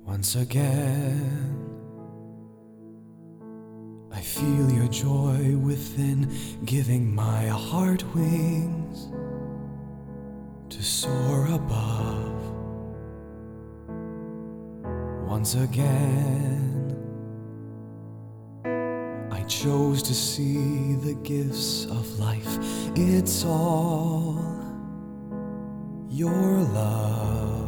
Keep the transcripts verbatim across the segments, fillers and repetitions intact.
Once again, I feel your joy within, giving my heart wings to soar above. Once again, I chose to see the gifts of life. It's all your love.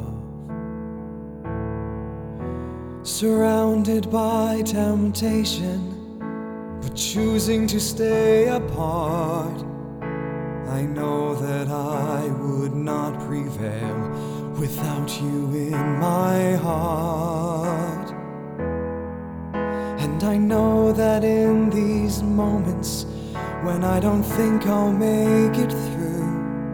Surrounded by temptation, but choosing to stay apart, I know that I would not prevail without you in my heart. And I know that in these moments when I don't think I'll make it through,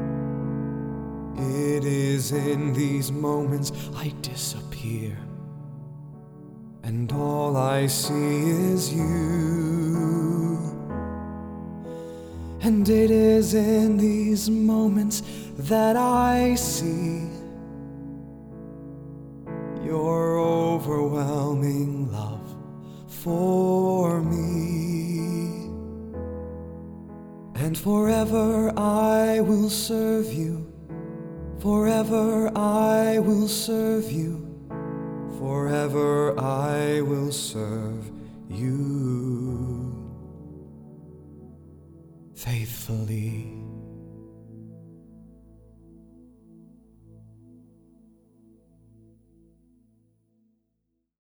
it is in these moments I disappear, and all I see is you. And it is in these moments that I see your overwhelming love for me. And forever I will serve you, forever I will serve you, forever I will serve you faithfully.